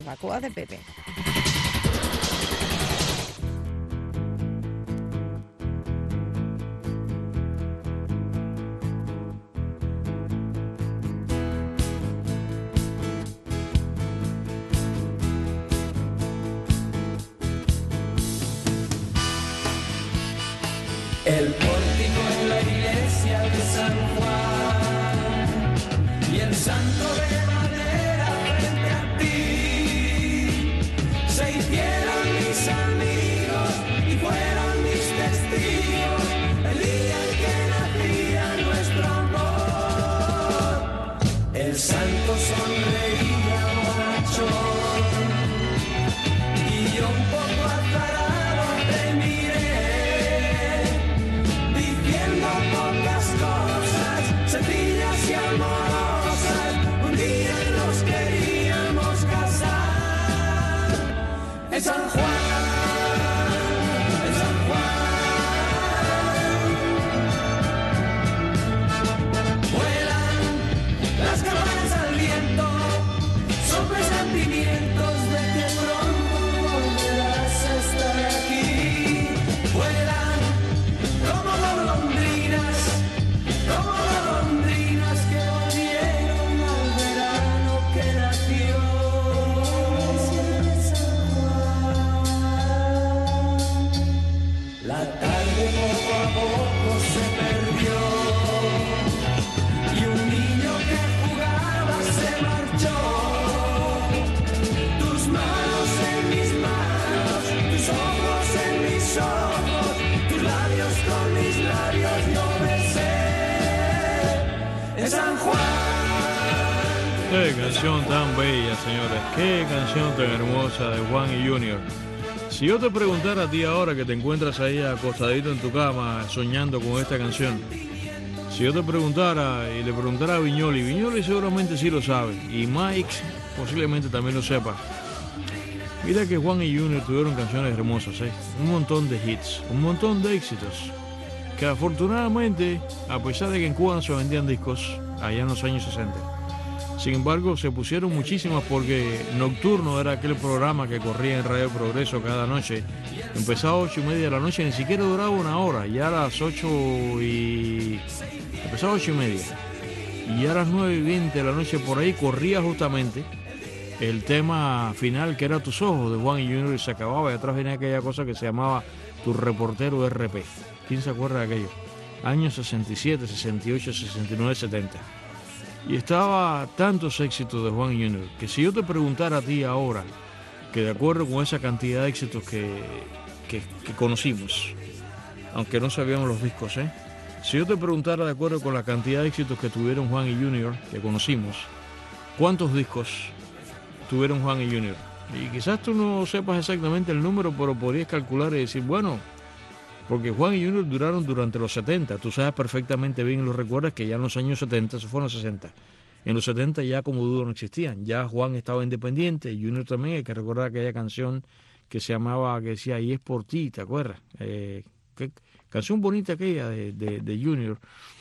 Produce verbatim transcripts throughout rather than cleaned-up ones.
Barbacoa de Pepe. El pórtico en la iglesia de San Juan y el santo de madera frente a ti se hicieron mis amigos y fueron mis testigos el día en que nacía nuestro amor. El santo sonreía bonachón y yo un poco azarado te miré. Pocas cosas, sencillas y amorosas, un día nos queríamos casar. En San Juan, en San Juan, vuelan las campanas al viento, son presentimientos de que pronto volverás a estar aquí. Vuelan como golondrinas, como golondrinas que volvieron al verano que nació. La tarde poco a poco se perdió y un niño que jugaba se marchó. Tus manos en mis manos, tus ojos en mis ojos, tus labios con mis labios yo besé en San Juan. Qué canción tan bella, señores. Qué canción tan hermosa de Juan y Junior. Si yo te preguntara a ti ahora que te encuentras ahí acostadito en tu cama soñando con esta canción, si yo te preguntara y le preguntara a Viñoli, Viñoli seguramente sí lo sabe y Mike posiblemente también lo sepa. Mira que Juan y Junior tuvieron canciones hermosas, ¿eh? Un montón de hits, un montón de éxitos, que afortunadamente, a pesar de que en Cuba no se vendían discos, allá en los años sesenta, sin embargo se pusieron muchísimas porque Nocturno era aquel programa que corría en Radio Progreso cada noche. Empezaba a ocho y media de la noche, ni siquiera duraba una hora, ya a las ocho y... empezaba a ocho y media, y ya a las nueve y veinte de la noche por ahí corría justamente el tema final que era Tus Ojos de Juan y Junior y se acababa y atrás venía aquella cosa que se llamaba Tu Reportero R P. ¿Quién se acuerda de aquello? Años sesenta y siete, sesenta y ocho, sesenta y nueve, setenta. Y estaba tantos éxitos de Juan y Junior que si yo te preguntara a ti ahora, que de acuerdo con esa cantidad de éxitos que, que, que conocimos, aunque no sabíamos los discos, ¿eh? Si yo te preguntara de acuerdo con la cantidad de éxitos que tuvieron Juan y Junior, que conocimos, ¿cuántos discos tuvieron Juan y Junior? Y quizás tú no sepas exactamente el número, pero podrías calcular y decir, bueno, porque Juan y Junior duraron durante los setenta. Tú sabes perfectamente bien y lo recuerdas que ya en los años setenta, se fueron los sesenta. En los setenta ya como dúo no existían. Ya Juan estaba independiente, Junior también. Hay que recordar aquella canción que se llamaba, que decía, y es por ti, ¿te acuerdas? Eh, qué canción bonita aquella de, de, de Junior.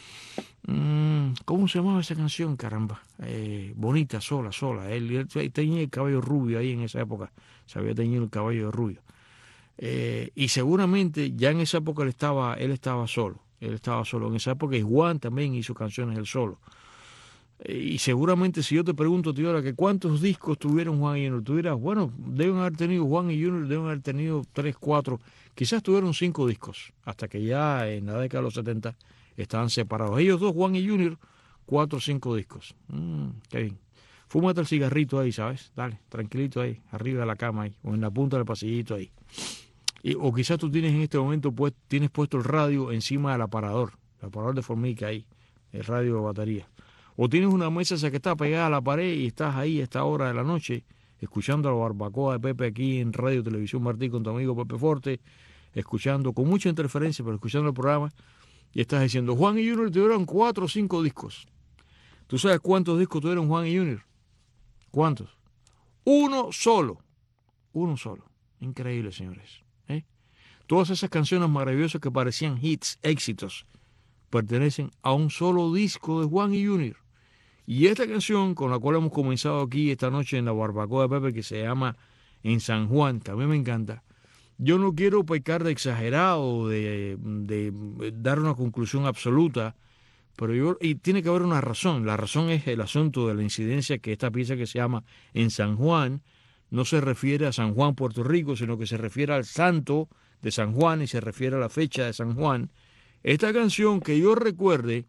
¿Cómo se llamaba esa canción, caramba? Eh, bonita, sola, sola. Él, él tenía el cabello rubio ahí en esa época. Se había teñido el cabello rubio. Eh, y seguramente ya en esa época él estaba, él estaba solo. Él estaba solo. En esa época y Juan también hizo canciones él solo. Eh, y seguramente si yo te pregunto, tío, ahora que cuántos discos tuvieron Juan y Junior, tú dirás, bueno, deben haber tenido Juan y Junior, deben haber tenido tres, cuatro, quizás tuvieron cinco discos, hasta que ya en la década de los setenta estaban separados. Ellos dos, Juan y Junior, cuatro o cinco discos. Mm, qué bien. Fúmate el cigarrito ahí, ¿sabes? Dale, tranquilito ahí, arriba de la cama ahí, o en la punta del pasillito ahí. Y, o quizás tú tienes en este momento, pues, tienes puesto el radio encima del aparador, el aparador de formica ahí, el radio de batería. O tienes una mesa esa que está pegada a la pared y estás ahí a esta hora de la noche, escuchando la barbacoa de Pepe aquí en Radio Televisión Martín con tu amigo Pepe Forte, escuchando con mucha interferencia, pero escuchando el programa, y estás diciendo, Juan y Junior tuvieron cuatro o cinco discos. ¿Tú sabes cuántos discos tuvieron Juan y Junior? ¿Cuántos? Uno solo. Uno solo. Increíble, señores. ¿Eh? Todas esas canciones maravillosas que parecían hits, éxitos, pertenecen a un solo disco de Juan y Junior. Y esta canción con la cual hemos comenzado aquí esta noche en la barbacoa de Pepe, que se llama En San Juan, que a mí me encanta. Yo no quiero pecar de exagerado, de, de dar una conclusión absoluta, pero yo, y tiene que haber una razón. La razón es el asunto de la incidencia, que esta pieza que se llama En San Juan no se refiere a San Juan, Puerto Rico, sino que se refiere al santo de San Juan y se refiere a la fecha de San Juan. Esta canción, que yo recuerde,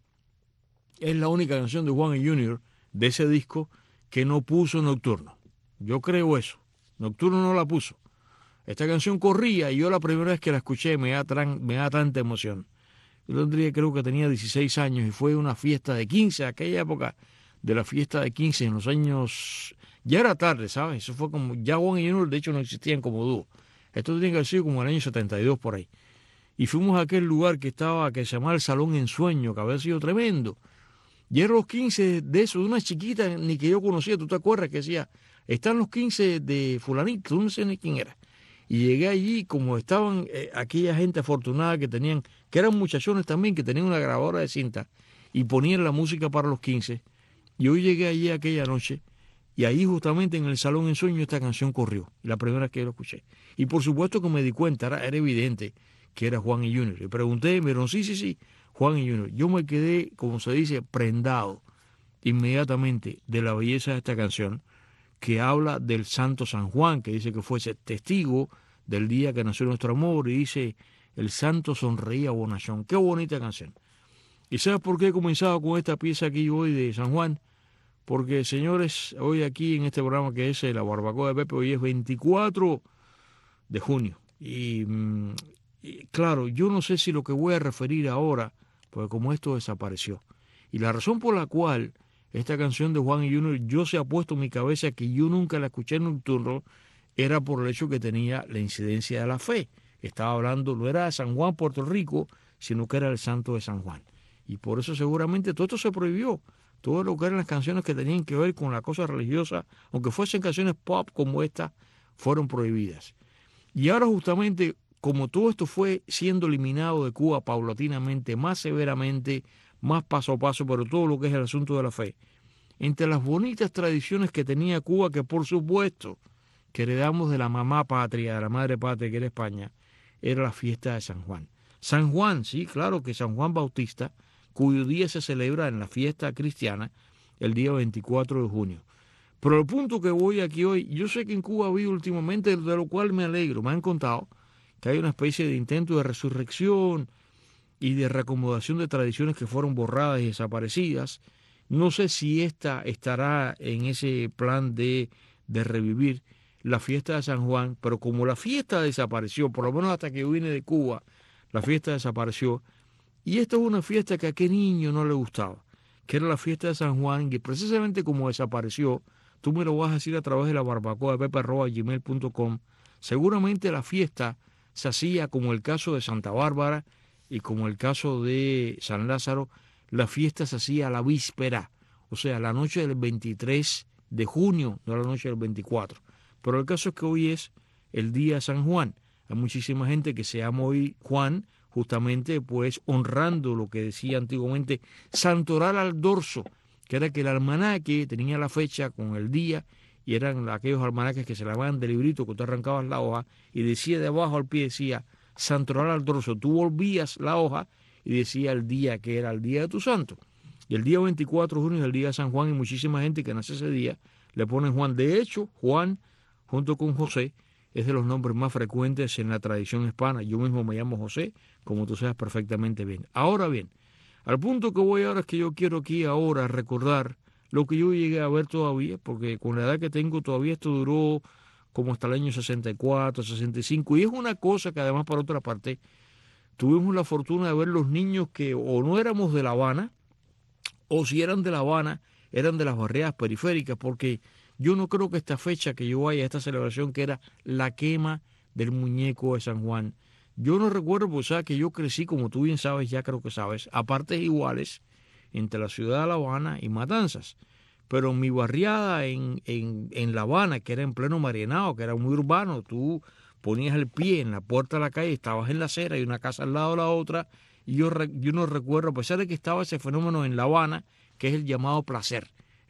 es la única canción de Juan y Junior de ese disco que no puso Nocturno. Yo creo eso. Nocturno no la puso. Esta canción corría y yo la primera vez que la escuché me da, tran, me da tanta emoción. Yo tendría, creo que tenía dieciséis años y fue una fiesta de quince, aquella época de la fiesta de quince en los años... Ya era tarde, ¿sabes? Eso fue como... Ya Juan y Junior de hecho no existían como dúo. Esto tenía que haber sido como el año setenta y dos por ahí. Y fuimos a aquel lugar que estaba, que se llamaba el Salón Ensueño, que había sido tremendo. Y eran los quince de eso, de una chiquita ni que yo conocía, ¿tú te acuerdas? Que decía, están los quince de fulanito, tú no sé ni quién era. Y llegué allí, como estaban eh, aquella gente afortunada que tenían, que eran muchachones también, que tenían una grabadora de cinta y ponían la música para los quince. Y hoy llegué allí aquella noche y ahí justamente en el Salón Ensueño esta canción corrió, la primera vez que yo la escuché. Y por supuesto que me di cuenta, era, era evidente que era Juan y Junior. Le pregunté, me dijeron, sí, sí, sí, Juan y Junior. Yo me quedé, como se dice, prendado inmediatamente de la belleza de esta canción, que habla del santo San Juan, que dice que fuese testigo del día que nació nuestro amor, y dice, el santo sonreía bonachón. Qué bonita canción. ¿Y sabes por qué he comenzado con esta pieza aquí hoy de San Juan? Porque, señores, hoy aquí en este programa que es La Barbacoa de Pepe, hoy es veinticuatro de junio. Y, y claro, yo no sé si lo que voy a referir ahora, porque como esto desapareció. Y la razón por la cual esta canción de Juan y Junior, yo se ha puesto en mi cabeza que yo nunca la escuché en Nocturno, era por el hecho que tenía la incidencia de la fe. Estaba hablando, no era de San Juan, Puerto Rico, sino que era el santo de San Juan. Y por eso seguramente todo esto se prohibió. Todo lo que eran las canciones que tenían que ver con la cosa religiosa, aunque fuesen canciones pop como esta, fueron prohibidas. Y ahora justamente, como todo esto fue siendo eliminado de Cuba paulatinamente, más severamente, más paso a paso, pero todo lo que es el asunto de la fe, entre las bonitas tradiciones que tenía Cuba, que por supuesto que heredamos de la mamá patria, de la madre patria que era España, era la fiesta de San Juan. San Juan, sí, claro que San Juan Bautista, cuyo día se celebra en la fiesta cristiana el día veinticuatro de junio. Pero el punto que voy aquí hoy, yo sé que en Cuba ha habido últimamente, de lo cual me alegro, me han contado que hay una especie de intento de resurrección y de reacomodación de tradiciones que fueron borradas y desaparecidas. No sé si esta estará en ese plan de, de revivir la fiesta de San Juan, pero como la fiesta desapareció, por lo menos hasta que yo vine de Cuba, la fiesta desapareció. Y esta es una fiesta que a qué niño no le gustaba, que era la fiesta de San Juan, y precisamente como desapareció, tú me lo vas a decir a través de la barbacoa de pepe arroba gmail punto com, seguramente la fiesta se hacía como el caso de Santa Bárbara y como el caso de San Lázaro, la fiesta se hacía a la víspera, o sea, la noche del veintitrés de junio, no la noche del veinticuatro. Pero el caso es que hoy es el día de San Juan. Hay muchísima gente que se llama hoy Juan, justamente pues honrando lo que decía antiguamente santoral al dorso, que era que el almanaque tenía la fecha con el día, y eran aquellos almanaques que se lavaban de librito, que tú arrancabas la hoja, y decía de abajo al pie, decía santoral al dorso. Tú volvías la hoja y decía el día que era el día de tu santo. Y el día veinticuatro de junio es el día de San Juan, y muchísima gente que nace ese día le ponen Juan. De hecho, Juan, junto con José, es de los nombres más frecuentes en la tradición hispana. Yo mismo me llamo José, como tú sabes perfectamente bien. Ahora bien, al punto que voy ahora es que yo quiero aquí ahora recordar lo que yo llegué a ver todavía, porque con la edad que tengo todavía esto duró como hasta el año sesenta y cuatro, sesenta y cinco, y es una cosa que además, por otra parte, tuvimos la fortuna de ver los niños que o no éramos de La Habana, o si eran de La Habana, eran de las barriadas periféricas, porque yo no creo que esta fecha que yo vaya a esta celebración, que era la quema del muñeco de San Juan, yo no recuerdo, pues sabes que yo crecí, como tú bien sabes, ya creo que sabes, a partes iguales entre la ciudad de La Habana y Matanzas. Pero mi barriada en, en, en La Habana, que era en pleno Marianao, que era muy urbano, tú ponías el pie en la puerta de la calle, estabas en la acera y una casa al lado de la otra, y yo, yo no recuerdo, a pesar de que estaba ese fenómeno en La Habana, que es el llamado placer.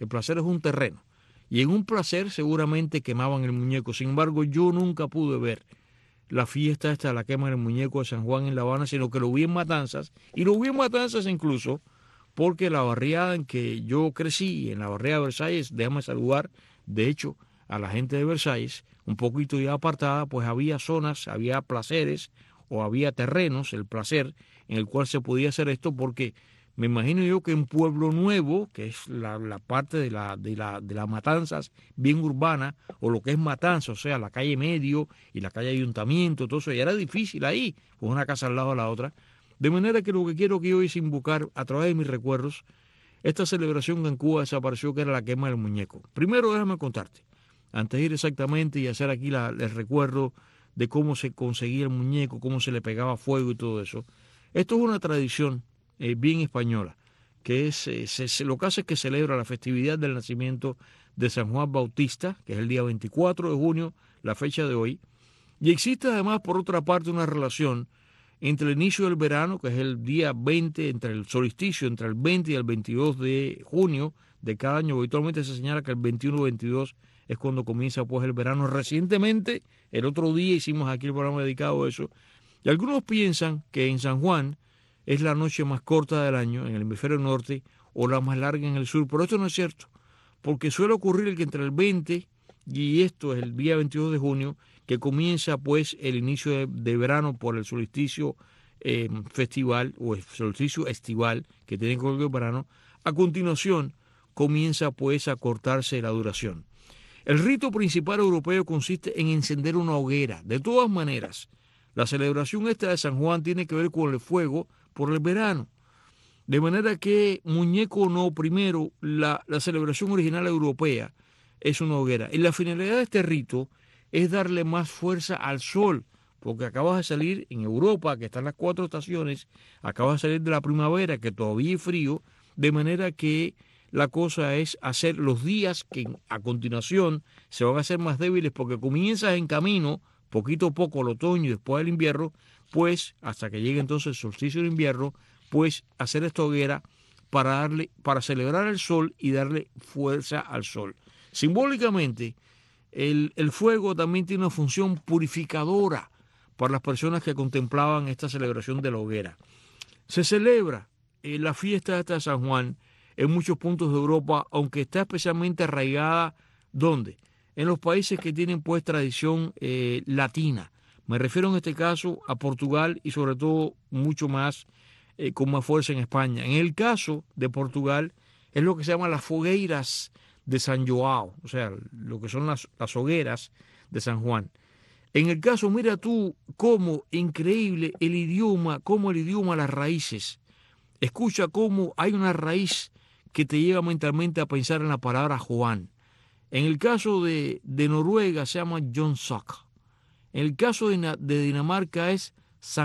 El placer es un terreno. Y en un placer seguramente quemaban el muñeco. Sin embargo, yo nunca pude ver la fiesta esta de la quema del muñeco de San Juan en La Habana, sino que lo vi en Matanzas. Y lo vi en Matanzas incluso porque la barriada en que yo crecí, en la barriada de Versalles, déjame saludar, de hecho, a la gente de Versalles, un poquito ya apartada, pues había zonas, había placeres o había terrenos, el placer, en el cual se podía hacer esto, porque me imagino yo que en Pueblo Nuevo, que es la, la parte de la, de, la, de la Matanzas bien urbana, o lo que es Matanzas, o sea, la calle Medio y la calle Ayuntamiento, todo eso, ya era difícil ahí, pues una casa al lado de la otra. De manera que lo que quiero que hoy es invocar, a través de mis recuerdos, esta celebración que en Cuba desapareció, que era la quema del muñeco. Primero déjame contarte, antes de ir exactamente y hacer aquí la, el recuerdo de cómo se conseguía el muñeco, cómo se le pegaba fuego y todo eso. Esto es una tradición eh, bien española, que es eh, se, se, lo que hace es que celebra la festividad del nacimiento de San Juan Bautista, que es el día veinticuatro de junio, la fecha de hoy. Y existe además, por otra parte, una relación entre el inicio del verano, que es el día veinte, entre el solsticio, entre el veinte y el veintidós de junio de cada año. Habitualmente se señala que el veintiuno o veintidós es cuando comienza pues el verano. Recientemente, el otro día hicimos aquí el programa dedicado a eso. Y algunos piensan que en San Juan es la noche más corta del año, en el hemisferio norte, o la más larga en el sur. Pero esto no es cierto, porque suele ocurrir que entre el veinte y esto es el día veintidós de junio, que comienza pues el inicio de, de verano por el solsticio eh, festival o el solsticio estival que tiene que ver con el verano. A continuación comienza pues a cortarse la duración. El rito principal europeo consiste en encender una hoguera. De todas maneras, la celebración esta de San Juan tiene que ver con el fuego por el verano. De manera que, muñeco o no, primero, la, la celebración original europea es una hoguera. Y la finalidad de este rito es darle más fuerza al sol, porque acabas de salir en Europa, que están las cuatro estaciones, acabas de salir de la primavera, que todavía es frío, de manera que la cosa es hacer los días que a continuación se van a hacer más débiles, porque comienzas en camino, poquito a poco, el otoño y después el invierno, pues hasta que llegue entonces el solsticio de invierno, pues hacer esta hoguera para, darle, para celebrar el sol y darle fuerza al sol. Simbólicamente, El, el fuego también tiene una función purificadora para las personas que contemplaban esta celebración de la hoguera. Se celebra eh, la fiesta esta de San Juan en muchos puntos de Europa, aunque está especialmente arraigada, ¿dónde? En los países que tienen pues tradición eh, latina. Me refiero en este caso a Portugal y sobre todo mucho más, eh, con más fuerza en España. En el caso de Portugal es lo que se llama las fogueiras de San Joao, o sea, lo que son las, las hogueras de San Juan. En el caso, mira tú cómo increíble el idioma, cómo el idioma, las raíces. Escucha cómo hay una raíz que te lleva mentalmente a pensar en la palabra Juan. En el caso de, de Noruega se llama Jonsok. En el caso de, de Dinamarca es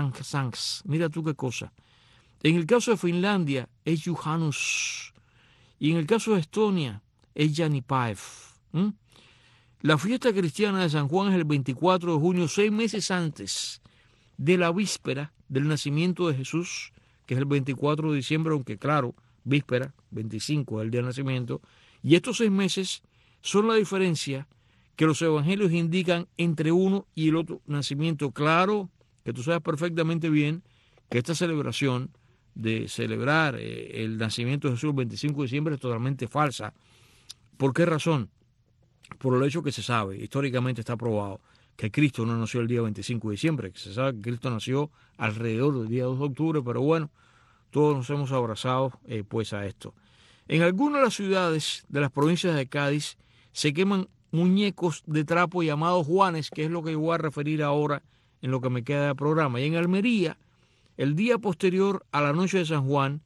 Sankt. Mira tú qué cosa. En el caso de Finlandia es Juhannus. Y en el caso de Estonia es Janipäev. ¿Mm? La fiesta cristiana de San Juan es el veinticuatro de junio, seis meses antes de la víspera del nacimiento de Jesús, que es el veinticuatro de diciembre, aunque claro, víspera, veinticinco es el día del nacimiento. Y estos seis meses son la diferencia que los evangelios indican entre uno y el otro nacimiento. Claro que tú sabes perfectamente bien que esta celebración de celebrar eh, el nacimiento de Jesús el veinticinco de diciembre es totalmente falsa. ¿Por qué razón? Por el hecho que se sabe, históricamente está probado, que Cristo no nació el día veinticinco de diciembre, que se sabe que Cristo nació alrededor del día dos de octubre, pero bueno, todos nos hemos abrazado eh, pues a esto. En algunas de las ciudades de las provincias de Cádiz se queman muñecos de trapo llamados Juanes, que es lo que voy a referir ahora en lo que me queda del programa. Y en Almería, el día posterior a la noche de San Juan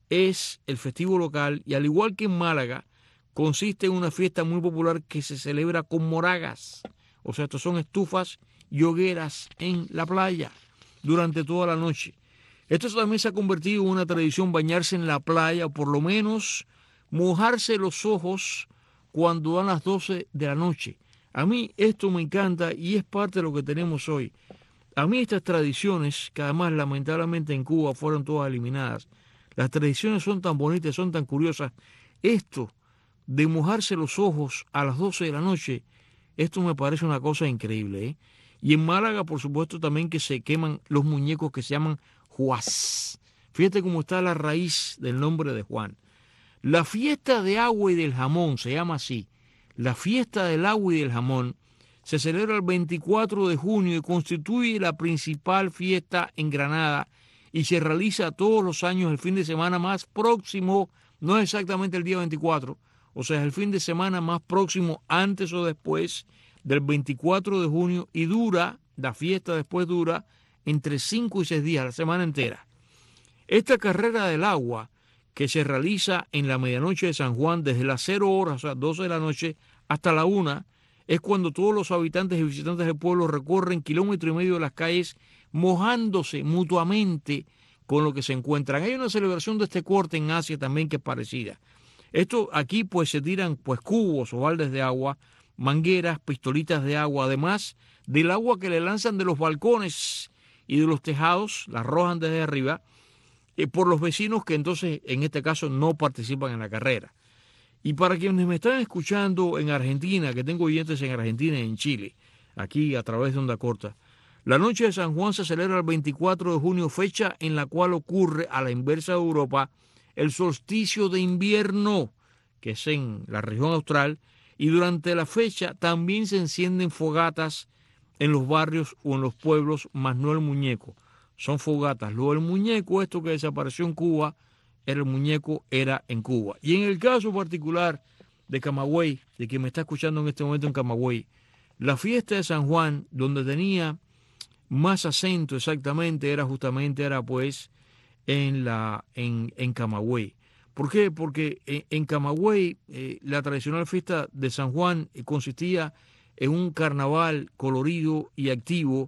es el festivo local, y al igual que en Málaga, consiste en una fiesta muy popular que se celebra con moragas. O sea, estos son estufas y hogueras en la playa durante toda la noche. Esto también se ha convertido en una tradición, bañarse en la playa, o por lo menos mojarse los ojos cuando dan las doce de la noche. A mí esto me encanta y es parte de lo que tenemos hoy. A mí estas tradiciones, que además lamentablemente en Cuba fueron todas eliminadas, las tradiciones son tan bonitas, son tan curiosas. Esto de mojarse los ojos a las doce de la noche, esto me parece una cosa increíble, ¿eh? Y en Málaga, por supuesto, también que se queman los muñecos que se llaman Juás. Fíjate cómo está la raíz del nombre de Juan. La fiesta de agua y del jamón, se llama así. La fiesta del agua y del jamón se celebra el veinticuatro de junio y constituye la principal fiesta en Granada y se realiza todos los años el fin de semana más próximo, no es exactamente el día veinticuatro, o sea, es el fin de semana más próximo antes o después del veinticuatro de junio y dura, la fiesta después dura entre cinco y seis días, la semana entera. Esta carrera del agua que se realiza en la medianoche de San Juan desde las cero horas, o sea, doce de la noche, hasta la una, es cuando todos los habitantes y visitantes del pueblo recorren kilómetro y medio de las calles mojándose mutuamente con lo que se encuentran. Hay una celebración de este corte en Asia también que es parecida. Esto aquí pues se tiran pues cubos o baldes de agua, mangueras, pistolitas de agua, además del agua que le lanzan de los balcones y de los tejados, la arrojan desde arriba, eh, por los vecinos que entonces en este caso no participan en la carrera. Y para quienes me están escuchando en Argentina, que tengo oyentes en Argentina y en Chile, aquí a través de Onda Corta, la noche de San Juan se celebra el veinticuatro de junio, fecha en la cual ocurre a la inversa de Europa el solsticio de invierno, que es en la región austral, y durante la fecha también se encienden fogatas en los barrios o en los pueblos, más no el muñeco. Son fogatas. Lo del muñeco, esto que desapareció en Cuba, era el muñeco, era en Cuba. Y en el caso particular de Camagüey, de quien me está escuchando en este momento en Camagüey, la fiesta de San Juan, donde tenía más acento exactamente, era justamente, era pues en, la, en, en Camagüey. ¿Por qué? Porque en, en Camagüey eh, la tradicional fiesta de San Juan eh, consistía en un carnaval colorido y activo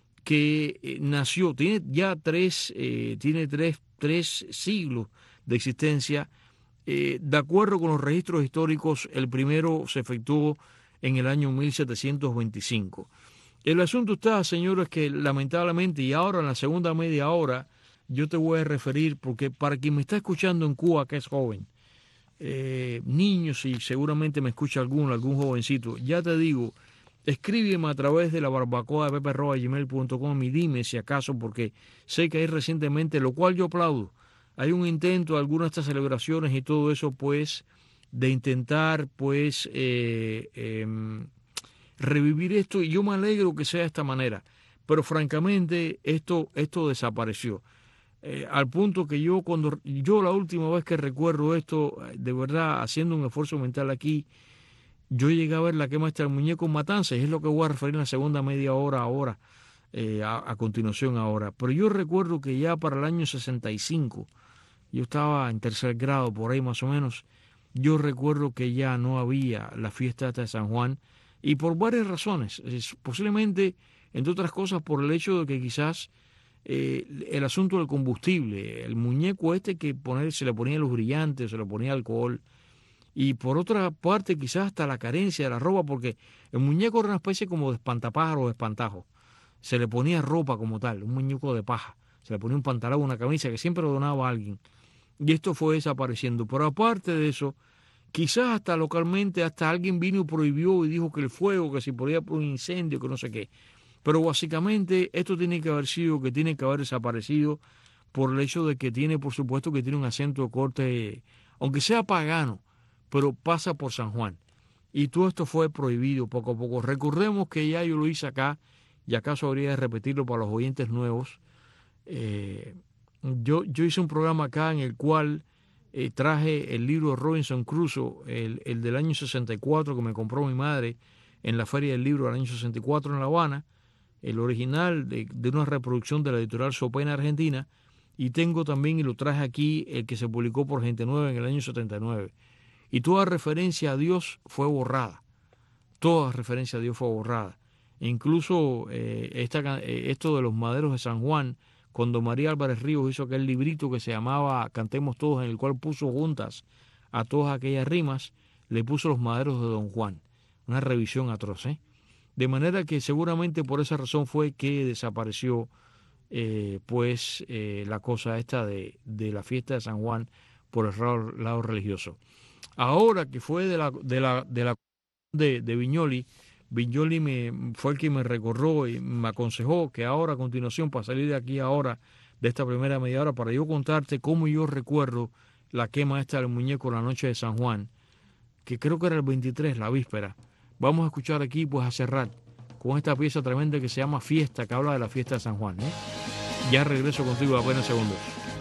que eh, nació, tiene ya tres, eh, tiene tres, tres siglos de existencia. Eh, de acuerdo con los registros históricos, el primero se efectuó en el año mil setecientos veinticinco. El asunto está, señores, que lamentablemente, y ahora en la segunda media hora, yo te voy a referir, porque para quien me está escuchando en Cuba, que es joven, eh, niños, y seguramente me escucha alguno, algún jovencito, ya te digo, escríbeme a través de la barbacoa de pepe arroba gmail punto com y dime si acaso, porque sé que hay recientemente, lo cual yo aplaudo, hay un intento, algunas de estas celebraciones y todo eso, pues, de intentar, pues, eh, eh, revivir esto, y yo me alegro que sea de esta manera, pero francamente esto, esto desapareció. Eh, al punto que yo, cuando yo la última vez que recuerdo esto, de verdad, haciendo un esfuerzo mental aquí, yo llegué a ver la quema del muñeco en Matanzas, y es lo que voy a referir en la segunda media hora ahora, eh, a, a continuación ahora. Pero yo recuerdo que ya para el año sesenta y cinco, yo estaba en tercer grado, por ahí más o menos, yo recuerdo que ya no había la fiesta de San Juan, y por varias razones, es, posiblemente, entre otras cosas, por el hecho de que quizás eh, el asunto del combustible, el muñeco este que poner, se le ponía los brillantes, se le ponía alcohol, y por otra parte quizás hasta la carencia de la ropa, porque el muñeco era una especie como de espantapájaro o de espantajo, se le ponía ropa como tal, un muñeco de paja, se le ponía un pantalón, una camisa que siempre lo donaba a alguien, y esto fue desapareciendo. Pero aparte de eso, quizás hasta localmente, hasta alguien vino y prohibió y dijo que el fuego, que si podía por un incendio, que no sé qué. Pero básicamente esto tiene que haber sido, que tiene que haber desaparecido por el hecho de que tiene, por supuesto, que tiene un acento de corte, aunque sea pagano, pero pasa por San Juan. Y todo esto fue prohibido poco a poco. Recordemos que ya yo lo hice acá, y acaso habría de repetirlo para los oyentes nuevos. Eh, yo, yo hice un programa acá en el cual eh, traje el libro de Robinson Crusoe, el, el del año sesenta y cuatro que me compró mi madre en la Feria del Libro del año sesenta y cuatro en La Habana, el original de, de una reproducción de la editorial Sopena Argentina, y tengo también, y lo traje aquí, el que se publicó por Gente Nueva en el año setenta y nueve. Y toda referencia a Dios fue borrada, toda referencia a Dios fue borrada. E incluso eh, esta, eh, esto de los maderos de San Juan, cuando María Álvarez Ríos hizo aquel librito que se llamaba Cantemos Todos, en el cual puso juntas a todas aquellas rimas, le puso los maderos de Don Juan, una revisión atroz, ¿eh? De manera que seguramente por esa razón fue que desapareció eh, pues eh, la cosa esta de, de la fiesta de San Juan por el lado, lado religioso. Ahora que fue de la de la de la de, de Viñoli, Viñoli me, fue el que me recorrió y me aconsejó que ahora a continuación, para salir de aquí ahora, de esta primera media hora, para yo contarte cómo yo recuerdo la quema esta del muñeco la noche de San Juan, que creo que era el veintitrés, la víspera. Vamos a escuchar aquí pues a Serrat con esta pieza tremenda que se llama Fiesta, que habla de la fiesta de San Juan, ¿eh? Ya regreso contigo apenas segundos.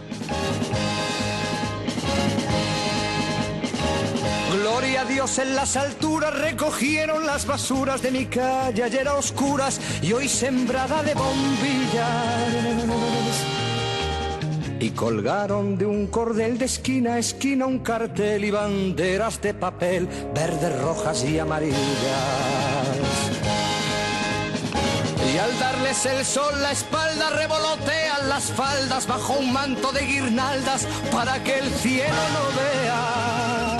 Gloria a Dios en las alturas, recogieron las basuras de mi calle ayer a oscuras y hoy sembrada de bombillas. Y colgaron de un cordel de esquina a esquina un cartel y banderas de papel, verdes, rojas y amarillas. Y al darles el sol la espalda revolotean las faldas bajo un manto de guirnaldas para que el cielo no vea.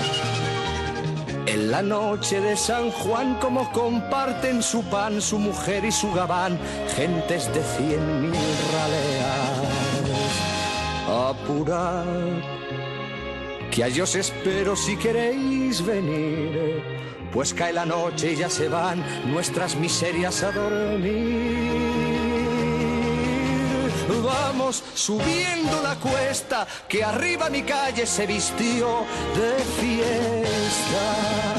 En la noche de San Juan como comparten su pan, su mujer y su gabán, gentes de cien mil raleas. Apurad, que a yo os espero si queréis venir, pues cae la noche y ya se van nuestras miserias a dormir. Vamos subiendo la cuesta, que arriba mi calle se vistió de fiesta.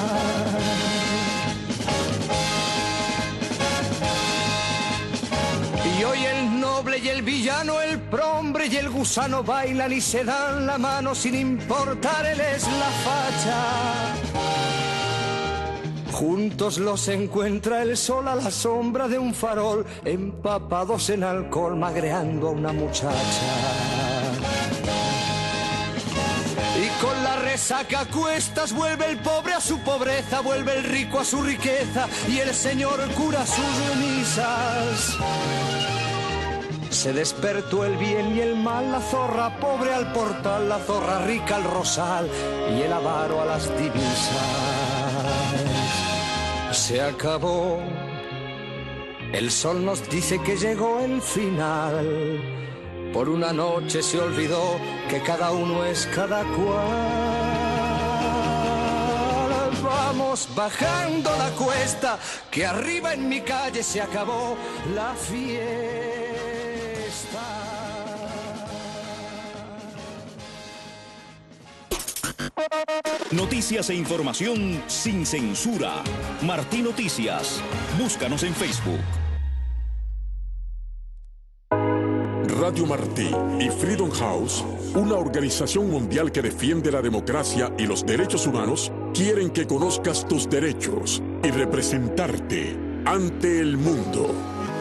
Y hoy el noble y el villano, el prombre y el gusano bailan y se dan la mano sin importarles la facha. Juntos los encuentra el sol a la sombra de un farol, empapados en alcohol, magreando a una muchacha. Y con la resaca a cuestas vuelve el pobre a su pobreza, vuelve el rico a su riqueza y el señor cura sus misas. Se despertó el bien y el mal, la zorra pobre al portal, la zorra rica al rosal y el avaro a las divisas. Se acabó, el sol nos dice que llegó el final. Por una noche se olvidó que cada uno es cada cual. Vamos bajando la cuesta, que arriba en mi calle se acabó la fiesta. Noticias e información sin censura. Martí Noticias. Búscanos en Facebook. Radio Martí y Freedom House, una organización mundial que defiende la democracia y los derechos humanos, quieren que conozcas tus derechos y representarte ante el mundo.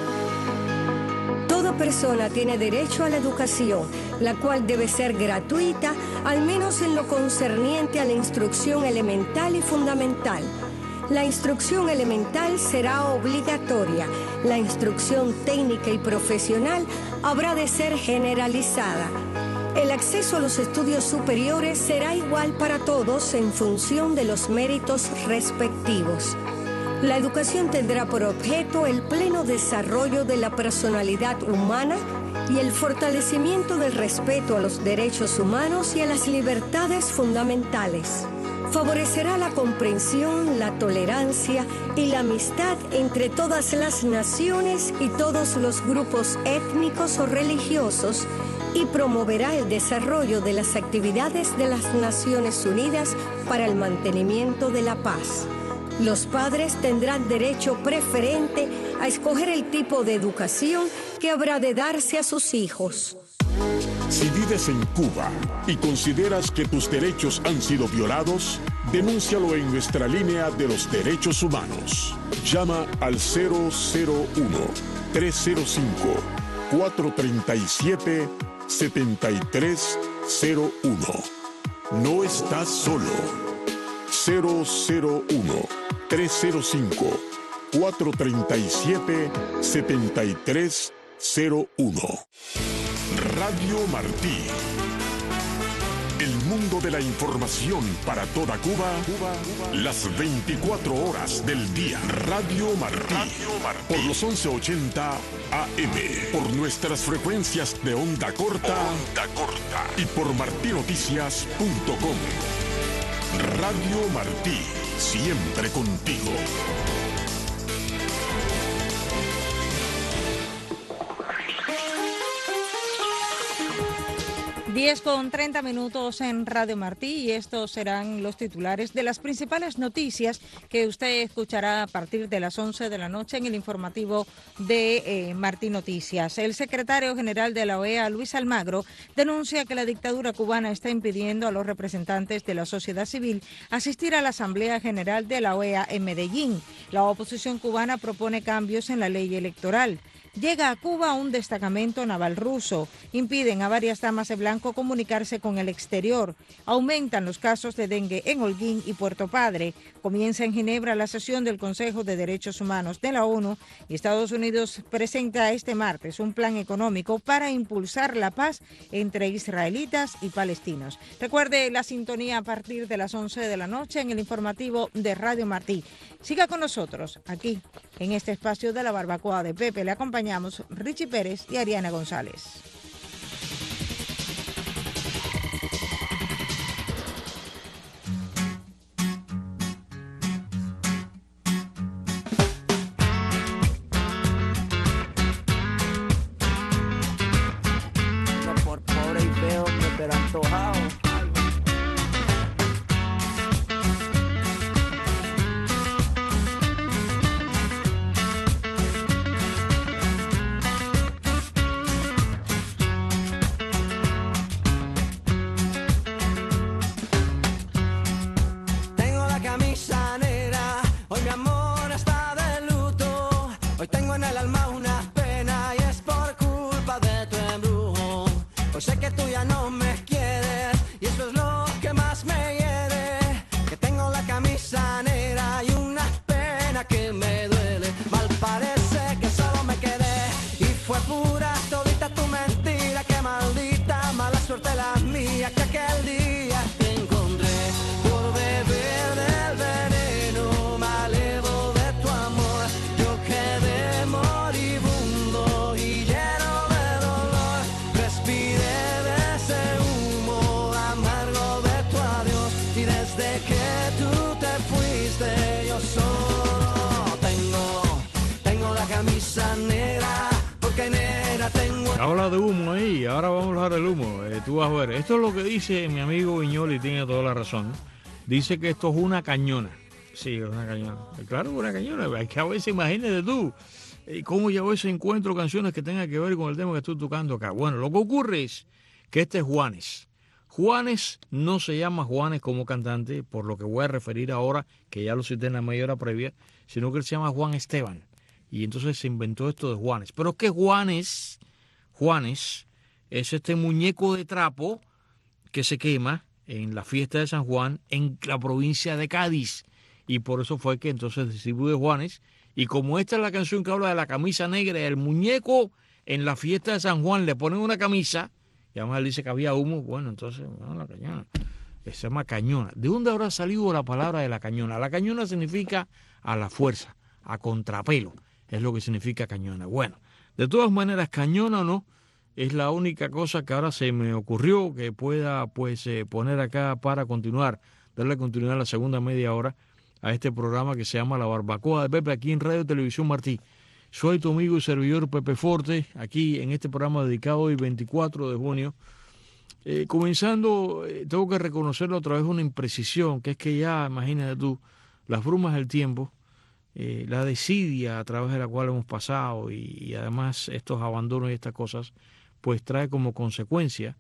Toda persona tiene derecho a la educación, la cual debe ser gratuita, al menos en lo concerniente a la instrucción elemental y fundamental. La instrucción elemental será obligatoria. La instrucción técnica y profesional habrá de ser generalizada. El acceso a los estudios superiores será igual para todos en función de los méritos respectivos. La educación tendrá por objeto el pleno desarrollo de la personalidad humana y el fortalecimiento del respeto a los derechos humanos y a las libertades fundamentales. Favorecerá la comprensión, la tolerancia y la amistad entre todas las naciones y todos los grupos étnicos o religiosos y promoverá el desarrollo de las actividades de las Naciones Unidas para el mantenimiento de la paz. Los padres tendrán derecho preferente a escoger el tipo de educación que habrá de darse a sus hijos. Si vives en Cuba y consideras que tus derechos han sido violados, denúncialo en nuestra línea de los derechos humanos. Llama al cero cero uno, tres cero cinco, cuatro tres siete, siete tres cero uno. No estás solo. cero cero uno, tres cero cinco, cuatro tres siete, siete tres cero uno. Radio Martí. El mundo de la información para toda Cuba, Cuba, Cuba. Las veinticuatro horas del día. Radio Martí. Radio Martí. Por los once ochenta A M. Por nuestras frecuencias de onda corta. Onda corta. Y por martinoticias punto com. Radio Martí, siempre contigo. diez con treinta minutos en Radio Martí y estos serán los titulares de las principales noticias que usted escuchará a partir de las once de la noche en el informativo de eh, Martí Noticias. El secretario general de la O E A, Luis Almagro, denuncia que la dictadura cubana está impidiendo a los representantes de la sociedad civil asistir a la Asamblea General de la O E A en Medellín. La oposición cubana propone cambios en la ley electoral. Llega a Cuba un destacamento naval ruso. Impiden a varias damas de blanco comunicarse con el exterior. Aumentan los casos de dengue en Holguín y Puerto Padre. Comienza en Ginebra la sesión del Consejo de Derechos Humanos de la ONU y Estados Unidos presenta este martes un plan económico para impulsar la paz entre israelitas y palestinos. Recuerde la sintonía a partir de las once de la noche en el informativo de Radio Martí. Siga con nosotros aquí en este espacio de la barbacoa de Pepe. Le acompañamos Richie Pérez y Ariana González. Por pobre y feo, pero antojado. Sé que tú ya no me quieres y eso es lo que más me hiere, que tengo la camisa negra y una pena que me duele. Mal parece que solo me quedé y fue pura todita tu mentira. Qué maldita mala suerte la mía que aquel día te encontré por beber del veneno malevo de tu amor. Yo quedé moribundo y lleno de dolor. Respiré negra, porque negra tengo... Habla de humo ahí, ahora vamos a hablar del humo. Eh, tú vas a ver, esto es lo que dice mi amigo Viñoli, tiene toda la razón. Dice que esto es una cañona. Sí, es una cañona. Claro, una cañona. Es que a veces, imagínate tú, eh, cómo yo a veces encuentro canciones que tengan que ver con el tema que estoy tocando acá. Bueno, lo que ocurre es que este es Juanes. Juanes no se llama Juanes como cantante, por lo que voy a referir ahora, que ya lo cité en la media hora previa, sino que él se llama Juan Esteban. Y entonces se inventó esto de Juanes. Pero que Juanes, Juanes es este muñeco de trapo que se quema en la fiesta de San Juan en la provincia de Cádiz. Y por eso fue que entonces se distribuye Juanes. Y como esta es la canción que habla de la camisa negra, el muñeco en la fiesta de San Juan le ponen una camisa, y además él dice que había humo, bueno, entonces, bueno, la cañona. Se llama cañona. ¿De dónde habrá salido la palabra de la cañona? La cañona significa a la fuerza, a contrapelo. Es lo que significa cañona. Bueno, de todas maneras, cañona o no, es la única cosa que ahora se me ocurrió que pueda pues eh, poner acá para continuar, darle continuidad a la segunda media hora a este programa que se llama La Barbacoa de Pepe, aquí en Radio Televisión Martí. Soy tu amigo y servidor Pepe Forte, aquí en este programa dedicado hoy veinticuatro de junio. Eh, comenzando, eh, tengo que reconocerlo otra vez una imprecisión, que es que ya, imagínate tú, las brumas del tiempo, Eh, la desidia a través de la cual hemos pasado y, y además estos abandonos y estas cosas, pues trae como consecuencia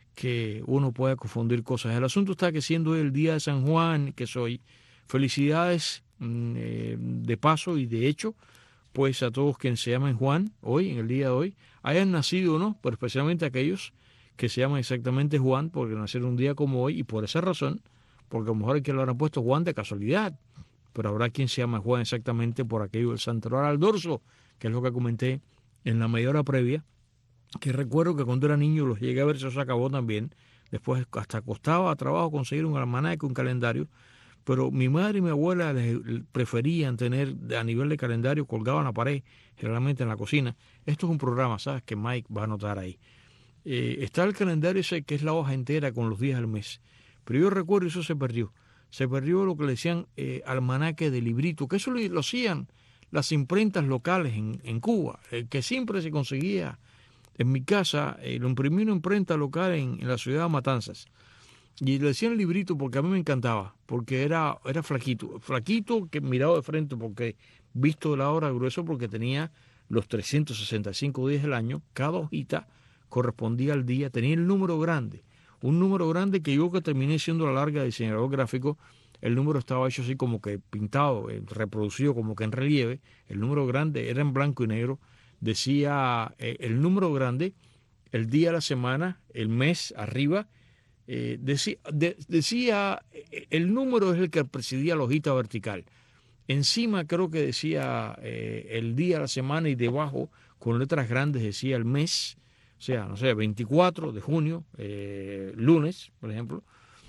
que uno pueda confundir cosas. El asunto está que siendo el día de San Juan, que soy, felicidades eh, de paso y de hecho, pues a todos quienes se llaman Juan, hoy, en el día de hoy, hayan nacido o no, pero especialmente aquellos que se llaman exactamente Juan, porque nacieron un día como hoy y por esa razón, porque a lo mejor hay que lo habrán puesto Juan de casualidad, pero habrá quien se llama Juan exactamente por aquello del santoral al dorso, que es lo que comenté en la media hora previa, que recuerdo que cuando era niño los llegué a ver, eso se acabó también, después hasta costaba a trabajo conseguir un almanaque, un calendario, pero mi madre y mi abuela les preferían tener a nivel de calendario colgado en la pared, generalmente en la cocina. Esto es un programa, ¿sabes?, que Mike va a anotar ahí. Eh, está el calendario ese que es la hoja entera con los días del mes, pero yo recuerdo eso se perdió. se perdió lo que le decían eh, almanaque de librito, que eso lo, lo hacían las imprentas locales en, en Cuba, eh, que siempre se conseguía. En mi casa eh, lo imprimí una imprenta local en, en la ciudad de Matanzas. Y le decían el librito porque a mí me encantaba, porque era, era flaquito, flaquito que mirado de frente, porque visto de la hora grueso, porque tenía los trescientos sesenta y cinco días del año, cada hojita correspondía al día, tenía el número grande, un número grande que yo que terminé siendo a la larga diseñador gráfico, el número estaba hecho así como que pintado, reproducido como que en relieve, el número grande era en blanco y negro, decía eh, el número grande, el día, la semana, el mes arriba, eh, decía, de, decía el número es el que presidía la hojita vertical. Encima creo que decía eh, el día, la semana y debajo con letras grandes decía el mes, o sea, no sé, veinticuatro de junio, eh, lunes, por ejemplo,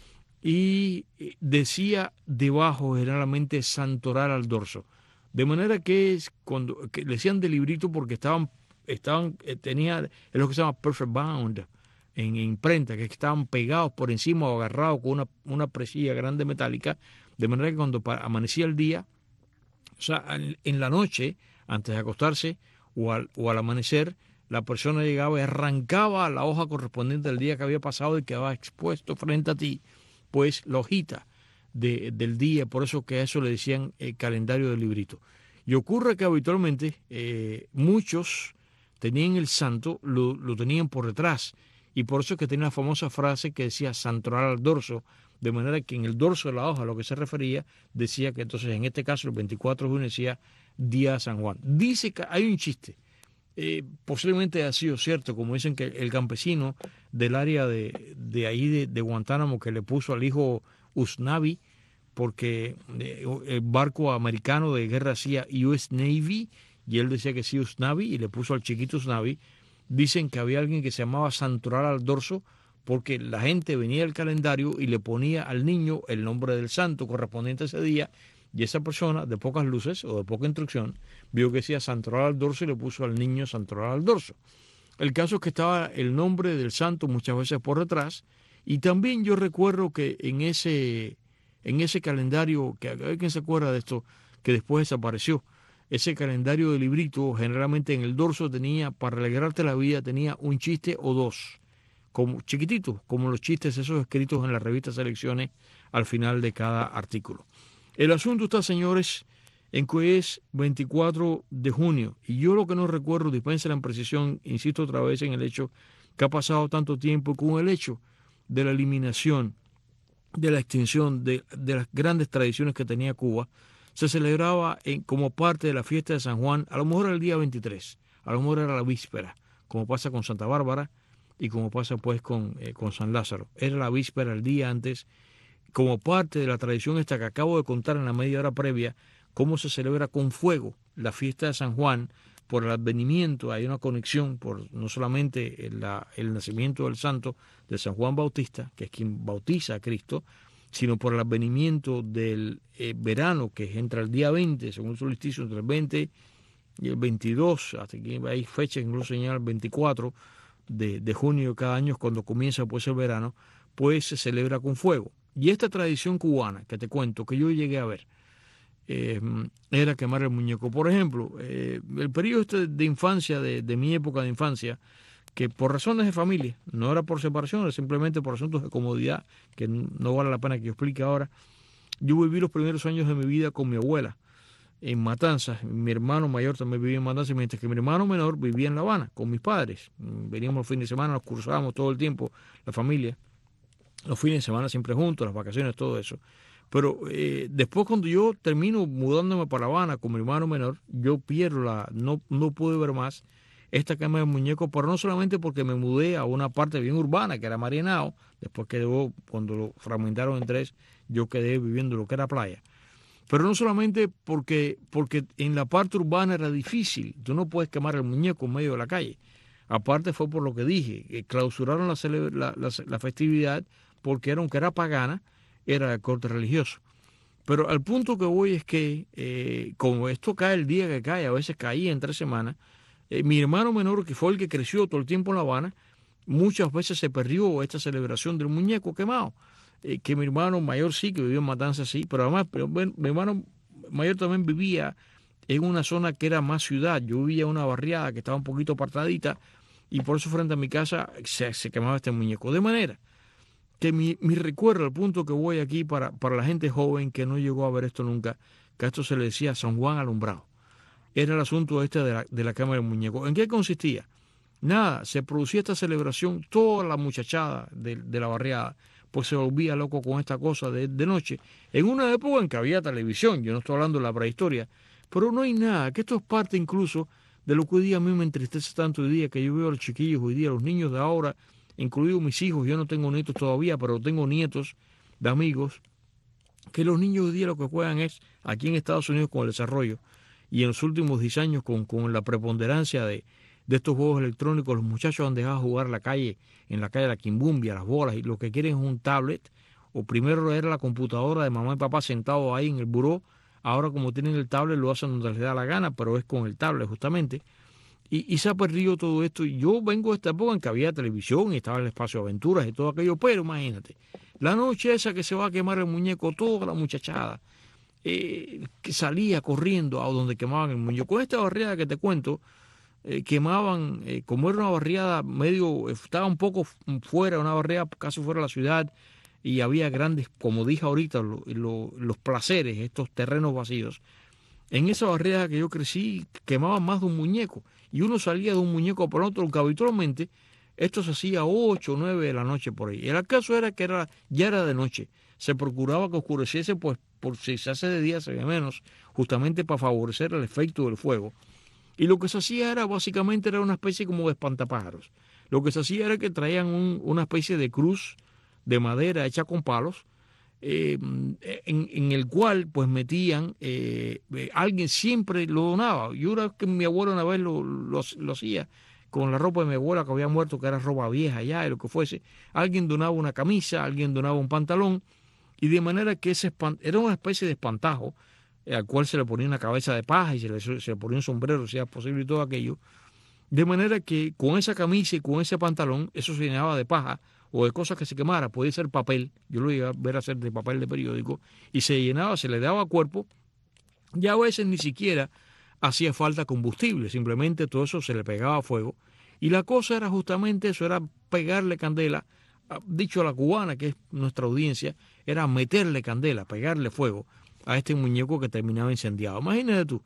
y decía debajo generalmente santoral al dorso. De manera que es cuando que le decían de librito porque estaban, estaban eh, tenía, es lo que se llama perfect bound en imprenta, que estaban pegados por encima o agarrados con una, una presilla grande metálica, de manera que cuando amanecía el día, o sea, en la noche, antes de acostarse o al, o al amanecer, la persona llegaba y arrancaba la hoja correspondiente al día que había pasado y quedaba expuesto frente a ti, pues la hojita de, del día, por eso que a eso le decían el calendario del librito. Y ocurre que habitualmente eh, muchos tenían el santo, lo, lo tenían por detrás, y por eso es que tenía la famosa frase que decía santoral al dorso, de manera que en el dorso de la hoja a lo que se refería decía que entonces en este caso el veinticuatro de junio decía Día de San Juan. Dice que hay un chiste, eh, posiblemente ha sido cierto, como dicen que el campesino del área de, de ahí de, de Guantánamo que le puso al hijo Usnavi, porque eh, el barco americano de guerra hacía U S Navy y él decía que sí Usnavi y le puso al chiquito Usnavi. Dicen que había alguien que se llamaba santoral al dorso porque la gente venía al calendario y le ponía al niño el nombre del santo correspondiente a ese día, y esa persona de pocas luces o de poca instrucción vio que decía santoral al dorso y le puso al niño santoral al dorso. El caso es que estaba el nombre del santo muchas veces por detrás, y también yo recuerdo que en ese, en ese calendario, que hay quien se acuerda de esto, que después desapareció, ese calendario de librito generalmente en el dorso tenía, para alegrarte la vida, tenía un chiste o dos, como chiquititos, como los chistes esos escritos en la revista Selecciones al final de cada artículo. El asunto está, señores, en que es veinticuatro de junio, y yo lo que no recuerdo, dispensa la imprecisión, insisto otra vez en el hecho que ha pasado tanto tiempo con el hecho de la eliminación, de la extinción de, de las grandes tradiciones que tenía Cuba, se celebraba en, como parte de la fiesta de San Juan, a lo mejor era el día veintitrés, a lo mejor era la víspera, como pasa con Santa Bárbara y como pasa pues con, eh, con San Lázaro. Era la víspera, el día antes, como parte de la tradición esta que acabo de contar en la media hora previa, cómo se celebra con fuego la fiesta de San Juan por el advenimiento. Hay una conexión por no solamente el, la, el nacimiento del santo de San Juan Bautista, que es quien bautiza a Cristo, sino por el advenimiento del eh, verano, que es entre el día veinte, según el solsticio, entre el veinte y el veintidós, hasta que hay fechas que incluso señalan el veinticuatro de, de junio de cada año, cuando comienza pues el verano, pues se celebra con fuego. Y esta tradición cubana, que te cuento, que yo llegué a ver, eh, era quemar el muñeco. Por ejemplo, eh, el periodo este de infancia, de, de mi época de infancia, que por razones de familia, no era por separación, era simplemente por asuntos de comodidad, que no vale la pena que yo explique ahora. Yo viví los primeros años de mi vida con mi abuela en Matanzas. Mi hermano mayor también vivía en Matanzas, mientras que mi hermano menor vivía en La Habana con mis padres. Veníamos los fines de semana, nos cruzábamos todo el tiempo, la familia, los fines de semana siempre juntos, las vacaciones, todo eso. Pero eh, después cuando yo termino mudándome para La Habana con mi hermano menor, yo pierdo la, no, no pude ver más esta quema de muñecos, pero no solamente porque me mudé a una parte bien urbana, que era Marianao, después que yo, cuando lo fragmentaron en tres, yo quedé viviendo lo que era playa. Pero no solamente porque, porque en la parte urbana era difícil, tú no puedes quemar el muñeco en medio de la calle. Aparte fue por lo que dije, que clausuraron la, la, la, la festividad porque era, aunque era pagana, era de corte religioso. Pero al punto que voy es que, eh, como esto cae el día que cae, a veces caía en tres semanas, Eh, mi hermano menor, que fue el que creció todo el tiempo en La Habana, muchas veces se perdió esta celebración del muñeco quemado. eh, que mi hermano mayor sí, que vivía en Matanzas, sí, pero además pero, bueno, mi hermano mayor también vivía en una zona que era más ciudad. Yo vivía en una barriada que estaba un poquito apartadita y por eso frente a mi casa se, se quemaba este muñeco. De manera que mi, mi recuerdo, el punto que voy aquí para, para la gente joven que no llegó a ver esto nunca, que a esto se le decía San Juan alumbrado. Era el asunto este de la, de la quema del muñeco. ¿En qué consistía? Nada, se producía esta celebración, toda la muchachada de, de la barriada, pues se volvía loco con esta cosa de, de noche, en una época en que había televisión. Yo no estoy hablando de la prehistoria, pero no hay nada, que esto es parte incluso de lo que hoy día a mí me entristece tanto hoy día, que yo veo a los chiquillos hoy día, los niños de ahora, incluidos mis hijos. Yo no tengo nietos todavía, pero tengo nietos de amigos, que los niños hoy día lo que juegan es, aquí en Estados Unidos con el desarrollo, y en los últimos diez años con, con la preponderancia de, de estos juegos electrónicos, los muchachos han dejado jugar la calle, en la calle la quimbumbia, las bolas, y lo que quieren es un tablet, o primero era la computadora de mamá y papá sentados ahí en el buró. Ahora como tienen el tablet lo hacen donde les da la gana, pero es con el tablet justamente. Y, y se ha perdido todo esto. Y yo vengo de esta época en que había televisión y estaba el espacio de aventuras y todo aquello, pero imagínate, la noche esa que se va a quemar el muñeco, toda la muchachada eh, que salía corriendo a donde quemaban el muñeco. Con esta barriada que te cuento, eh, quemaban, eh, como era una barriada medio, estaba un poco fuera, una barriada casi fuera de la ciudad, y había grandes, como dije ahorita, lo, lo, los placeres, estos terrenos vacíos. En esa barriada que yo crecí, quemaban más de un muñeco, y uno salía de un muñeco por otro, aunque habitualmente esto se hacía a ocho o nueve de la noche por ahí. El caso era que era, ya era de noche, se procuraba que oscureciese, pues por si se hace de día se ve menos, justamente para favorecer el efecto del fuego. Y lo que se hacía era, básicamente, era una especie como de espantapájaros. Lo que se hacía era que traían un, una especie de cruz de madera hecha con palos, eh, en, en el cual pues metían, eh, alguien siempre lo donaba. Yo una vez que mi abuelo una vez lo, lo, lo hacía con la ropa de mi abuela que había muerto, que era ropa vieja ya, y lo que fuese, alguien donaba una camisa, alguien donaba un pantalón, y de manera que ese espant- era una especie de espantajo, eh, al cual se le ponía una cabeza de paja y se le, se le ponía un sombrero, si era posible, y todo aquello, de manera que con esa camisa y con ese pantalón, eso se llenaba de paja o de cosas que se quemara. Podía ser papel, yo lo iba a ver hacer de papel de periódico, y se llenaba, se le daba cuerpo, y a veces ni siquiera hacía falta combustible, simplemente todo eso se le pegaba a fuego, y la cosa era justamente eso, era pegarle candela, dicho a la cubana, que es nuestra audiencia, era meterle candela, pegarle fuego a este muñeco que terminaba incendiado. Imagínate tú,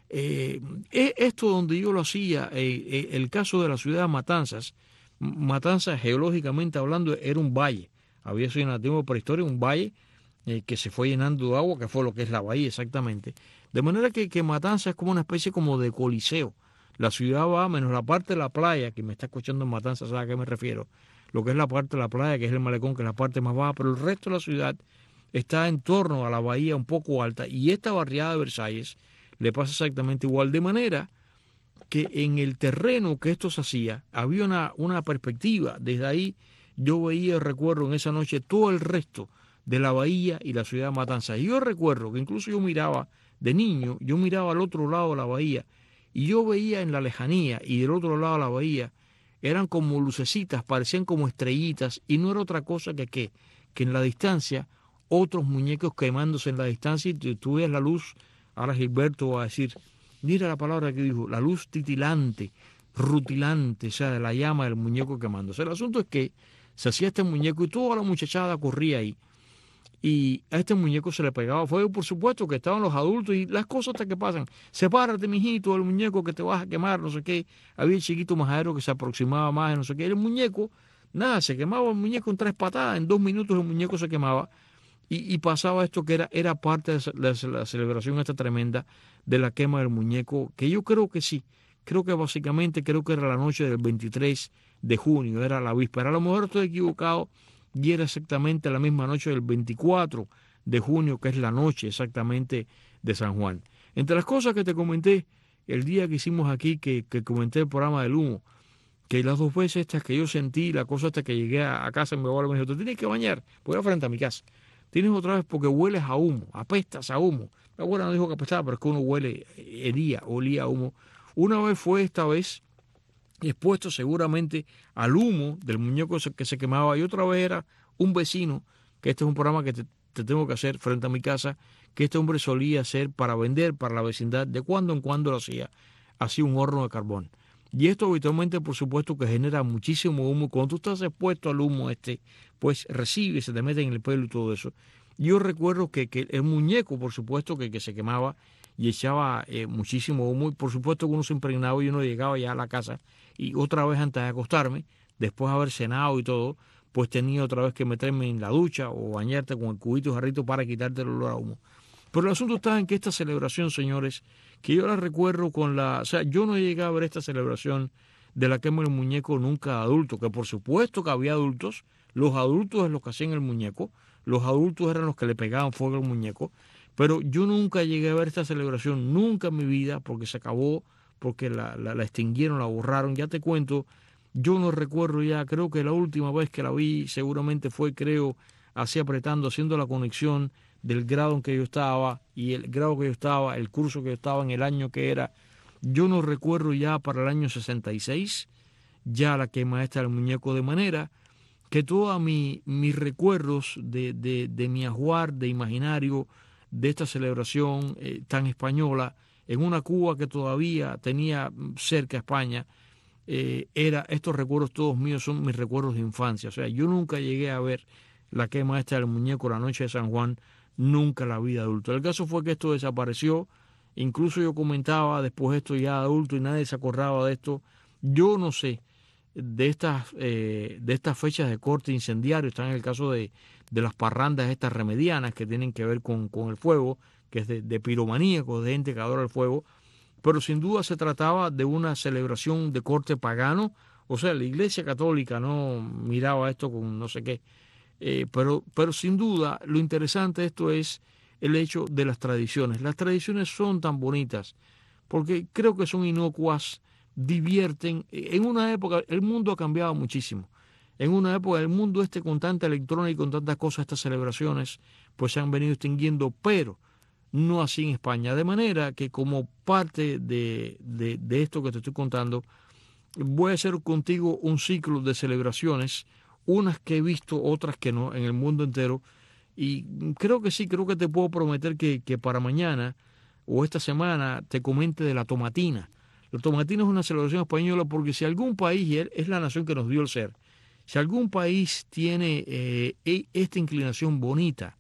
eh, esto donde yo lo hacía, eh, eh, el caso de la ciudad de Matanzas. Matanzas, geológicamente hablando, era un valle. Había sido en la antigua prehistoria un valle eh, que se fue llenando de agua, que fue lo que es la bahía exactamente. De manera que, que Matanzas es como una especie como de coliseo. La ciudad va, menos la parte de la playa, que me está escuchando en Matanzas, ¿sabe a qué me refiero? Lo que es la parte de la playa, que es el malecón, que es la parte más baja, pero el resto de la ciudad está en torno a la bahía un poco alta. Y esta barriada de Versalles le pasa exactamente igual, de manera que en el terreno que esto se hacía había una, una perspectiva. Desde ahí yo veía, recuerdo en esa noche, todo el resto de la bahía y la ciudad de Matanzas. Y yo recuerdo que incluso yo miraba de niño, yo miraba al otro lado de la bahía y yo veía en la lejanía y del otro lado de la bahía eran como lucecitas, parecían como estrellitas, y no era otra cosa que que, que en la distancia otros muñecos quemándose en la distancia, y tú veías la luz. Ahora Gilberto va a decir, mira la palabra que dijo, la luz titilante, rutilante, o sea, de la llama del muñeco quemándose. El asunto es que se hacía este muñeco y toda la muchachada corría ahí. Y a este muñeco se le pegaba fuego, por supuesto que estaban los adultos y las cosas hasta que pasan. Sepárate, mijito, del muñeco que te vas a quemar, no sé qué. Había el chiquito majadero que se aproximaba más, no sé qué. El muñeco, nada, se quemaba el muñeco en tres patadas, en dos minutos el muñeco se quemaba. Y, y pasaba esto que era, era parte de la, de la celebración esta tremenda de la quema del muñeco, que yo creo que sí, creo que básicamente, creo que era la noche del veintitrés de junio, era la víspera. A lo mejor estoy equivocado y era exactamente la misma noche del veinticuatro de junio, que es la noche exactamente de San Juan. Entre las cosas que te comenté el día que hicimos aquí, que, que comenté el programa del humo, que las dos veces estas que yo sentí, la cosa hasta que llegué a, a casa, mi abuelo me dijo, te tienes que bañar, voy a frente a mi casa. Tienes otra vez porque hueles a humo, apestas a humo. Mi abuela no dijo que apestaba, pero es que uno huele, hería, olía a humo. Una vez fue esta vez expuesto seguramente al humo del muñeco que se quemaba, y otra vez era un vecino que este es un programa que te, te tengo que hacer frente a mi casa, que este hombre solía hacer para vender para la vecindad, de cuando en cuando lo hacía, hacía un horno de carbón. Y esto habitualmente, por supuesto, que genera muchísimo humo. Cuando tú estás expuesto al humo este, pues recibe, se te mete en el pelo y todo eso. Yo recuerdo que, que el muñeco, por supuesto, que, que se quemaba y echaba eh, muchísimo humo. Y por supuesto que uno se impregnaba y uno llegaba ya a la casa y otra vez antes de acostarme, después de haber cenado y todo, pues tenía otra vez que meterme en la ducha o bañarte con el cubito y jarrito para quitarte el olor a humo. Pero el asunto está en que esta celebración, señores, que yo la recuerdo con la... O sea, yo no llegué a ver esta celebración de la quema del muñeco nunca de adulto, que por supuesto que había adultos, los adultos es los que hacían el muñeco, los adultos eran los que le pegaban fuego al muñeco, pero yo nunca llegué a ver esta celebración, nunca en mi vida, porque se acabó, porque la, la, la extinguieron, la borraron. Ya te cuento, yo no recuerdo ya, creo que la última vez que la vi seguramente fue, creo, así apretando, haciendo la conexión del grado en que yo estaba y el grado que yo estaba, el curso que yo estaba en el año que era. Yo no recuerdo ya para el año sesenta y seis, ya la quema esta del muñeco, de manera que todos mi, mis recuerdos de, de, de mi ajuar, de imaginario, de esta celebración eh, tan española, en una Cuba que todavía tenía cerca a España, eh, era, estos recuerdos todos míos son mis recuerdos de infancia. O sea, yo nunca llegué a ver la quema esta del muñeco la noche de San Juan, nunca la vi de adulto. El caso fue que esto desapareció, incluso yo comentaba después esto ya de adulto y nadie se acordaba de esto. Yo no sé de estas, eh, de estas fechas de corte incendiario, está en el caso de, de las parrandas estas remedianas que tienen que ver con, con el fuego, que es de, de piromaníacos, de gente que adora el fuego, pero sin duda se trataba de una celebración de corte pagano. O sea, la Iglesia Católica no miraba esto con no sé qué, eh, pero, pero sin duda lo interesante de esto es el hecho de las tradiciones. Las tradiciones son tan bonitas porque creo que son inocuas, divierten. En una época el mundo ha cambiado muchísimo. En una época el mundo este con tanta electrónica y con tantas cosas, estas celebraciones pues se han venido extinguiendo, pero no así en España. De manera que como parte de, de, de esto que te estoy contando, voy a hacer contigo un ciclo de celebraciones, unas que he visto, otras que no, en el mundo entero. Y creo que sí, creo que te puedo prometer que, que para mañana o esta semana te comente de la tomatina. La tomatina es una celebración española porque si algún país, y es la nación que nos dio el ser, si algún país tiene eh, esta inclinación bonita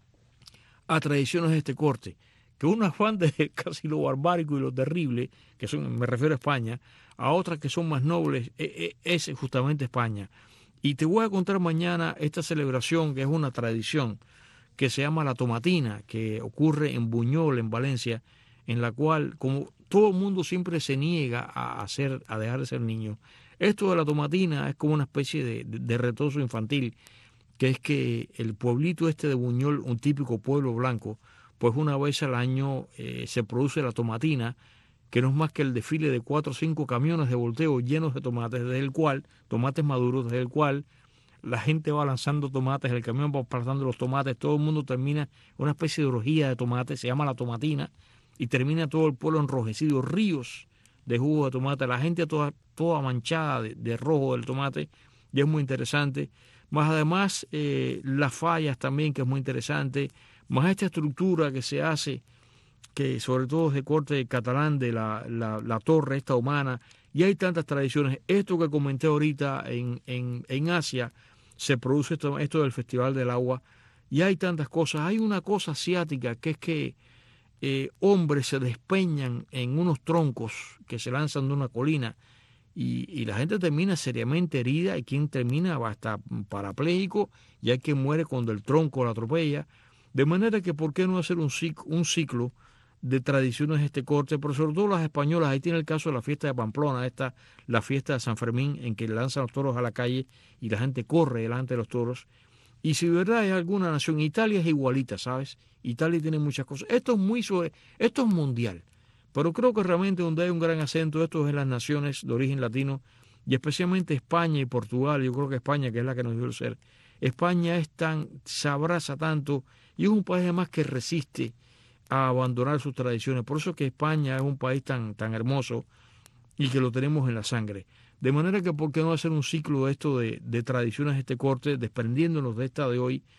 a tradiciones de este corte, que unas van de casi lo barbárico y lo terrible, que son, me refiero a España, a otras que son más nobles, es justamente España. Y te voy a contar mañana esta celebración que es una tradición que se llama la tomatina, que ocurre en Buñol, en Valencia, en la cual, como todo el mundo siempre se niega a hacer, a dejar de ser niño, esto de la tomatina es como una especie de, de, de retozo infantil, que es que el pueblito este de Buñol, un típico pueblo blanco, pues una vez al año eh, se produce la tomatina, que no es más que el desfile de cuatro o cinco camiones de volteo llenos de tomates, desde el cual, tomates maduros, desde el cual la gente va lanzando tomates, el camión va pasando los tomates, todo el mundo termina una especie de orgía de tomates, se llama la tomatina, y termina todo el pueblo enrojecido, ríos de jugo de tomate, la gente toda, toda manchada de, de rojo del tomate, y es muy interesante. Más además eh, las fallas también, que es muy interesante, más esta estructura que se hace, que sobre todo es de corte catalán, de la, la, la torre esta humana, y hay tantas tradiciones. Esto que comenté ahorita en, en, en Asia, se produce esto, esto del Festival del Agua, y hay tantas cosas. Hay una cosa asiática que es que eh, hombres se despeñan en unos troncos que se lanzan de una colina, y, y la gente termina seriamente herida, hay quien termina hasta parapléjico, y hay quien muere cuando el tronco la atropella. De manera que, ¿por qué no hacer un ciclo, un ciclo de tradiciones de este corte? Pero sobre todo las españolas. Ahí tiene el caso de la fiesta de Pamplona, esta, la fiesta de San Fermín, en que lanzan los toros a la calle y la gente corre delante de los toros. Y si de verdad hay alguna nación, Italia es igualita, ¿sabes? Italia tiene muchas cosas. Esto es muy sobre, esto es mundial. Pero creo que realmente donde hay un gran acento, esto es en las naciones de origen latino, y especialmente España y Portugal. Yo creo que España, que es la que nos dio el ser, España es tan, se abraza tanto, y es un país además que resiste a abandonar sus tradiciones. Por eso es que España es un país tan, tan hermoso y que lo tenemos en la sangre. De manera que, ¿por qué no hacer un ciclo de esto de, de tradiciones de este corte, desprendiéndonos de esta de hoy?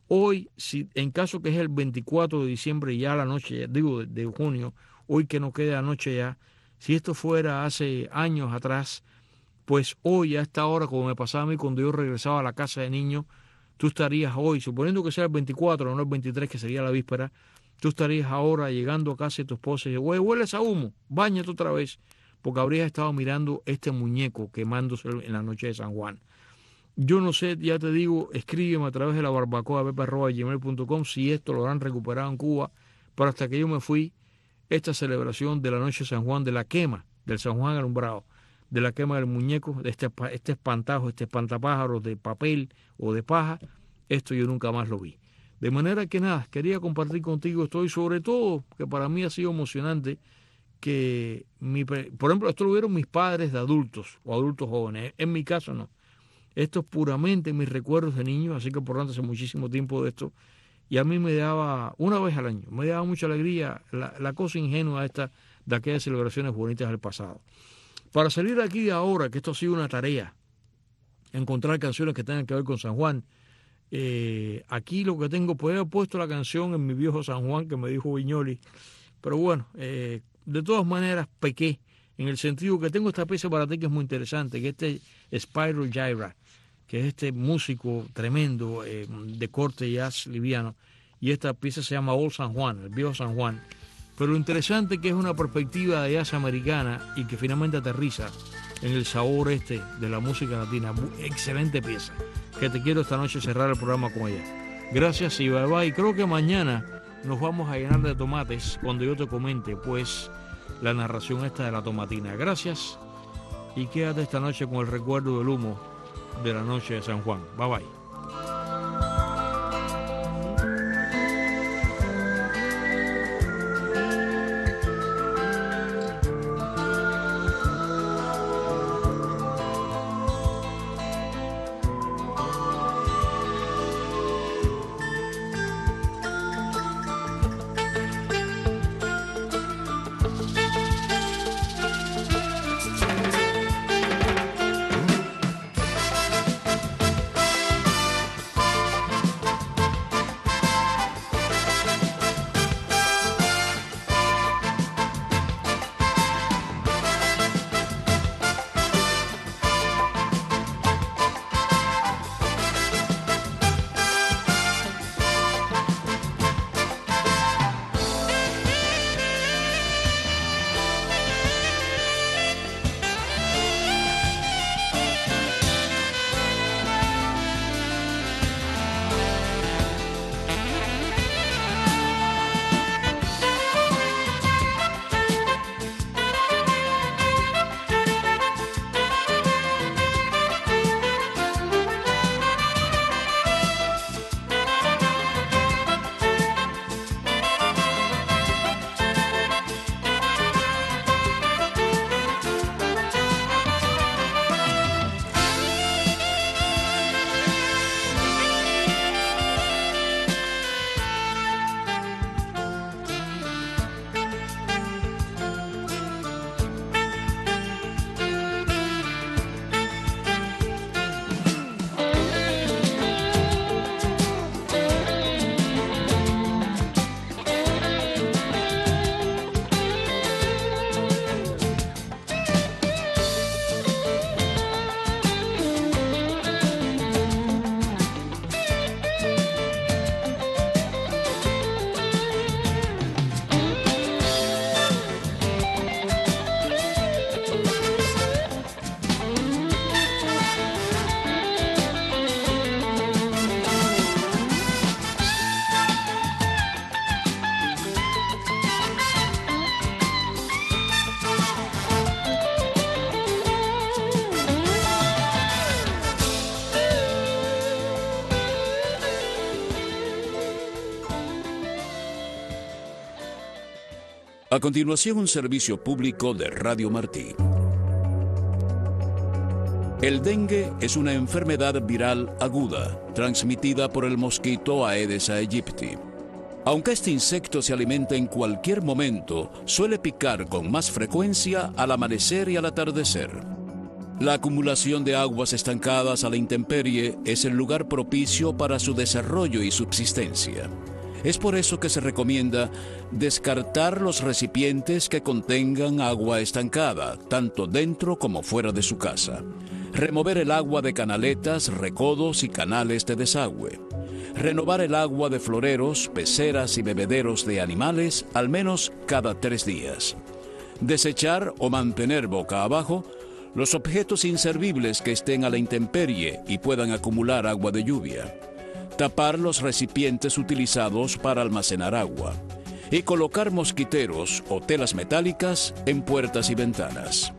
Hoy, si en caso que es el veinticuatro de diciembre, ya la noche, digo, de, de junio, hoy que no queda noche ya, si esto fuera hace años atrás, pues hoy a esta hora, como me pasaba a mí cuando yo regresaba a la casa de niño, tú estarías hoy, suponiendo que sea el veinticuatro, no el veintitrés, que sería la víspera, tú estarías ahora llegando a casa de tu esposa y dices, güey, hueles a humo, báñate otra vez, porque habrías estado mirando este muñeco quemándose en la noche de San Juan. Yo no sé, ya te digo, escríbeme a través de la barbacoa pepe arroba gmail punto com si esto lo han recuperado en Cuba, pero hasta que yo me fui, esta celebración de la noche de San Juan, de la quema del San Juan alumbrado, de la quema del muñeco, de este, este espantajo, este espantapájaros de papel o de paja, esto yo nunca más lo vi. De manera que nada, quería compartir contigo esto y sobre todo que para mí ha sido emocionante que, mi, por ejemplo, esto lo vieron mis padres de adultos o adultos jóvenes. En mi caso no. Esto es puramente mis recuerdos de niño, así que por lo tanto hace muchísimo tiempo de esto. Y a mí me daba, una vez al año, me daba mucha alegría la, la cosa ingenua esta de aquellas celebraciones bonitas del pasado. Para salir de aquí de ahora, que esto ha sido una tarea, encontrar canciones que tengan que ver con San Juan, Eh, aquí lo que tengo, pues he puesto la canción en mi viejo San Juan que me dijo Viñoli, pero bueno, eh, de todas maneras pequé, en el sentido que tengo esta pieza para ti que es muy interesante, que este Spyro Gyra, que es este músico tremendo eh, de corte jazz liviano, y esta pieza se llama Old San Juan, el viejo San Juan, pero lo interesante que es una perspectiva de jazz americana y que finalmente aterriza en el sabor este de la música latina. Excelente pieza, que te quiero esta noche cerrar el programa con ella. Gracias y bye bye. Creo que mañana nos vamos a llenar de tomates cuando yo te comente pues la narración esta de la tomatina. Gracias y quédate esta noche con el recuerdo del humo de la noche de San Juan. Bye bye. A continuación, un servicio público de Radio Martí. El dengue es una enfermedad viral aguda, transmitida por el mosquito Aedes aegypti. Aunque este insecto se alimenta en cualquier momento, suele picar con más frecuencia al amanecer y al atardecer. La acumulación de aguas estancadas a la intemperie es el lugar propicio para su desarrollo y subsistencia. Es por eso que se recomienda descartar los recipientes que contengan agua estancada, tanto dentro como fuera de su casa. Remover el agua de canaletas, recodos y canales de desagüe. Renovar el agua de floreros, peceras y bebederos de animales al menos cada tres días. Desechar o mantener boca abajo los objetos inservibles que estén a la intemperie y puedan acumular agua de lluvia. Tapar los recipientes utilizados para almacenar agua. Y colocar mosquiteros o telas metálicas en puertas y ventanas.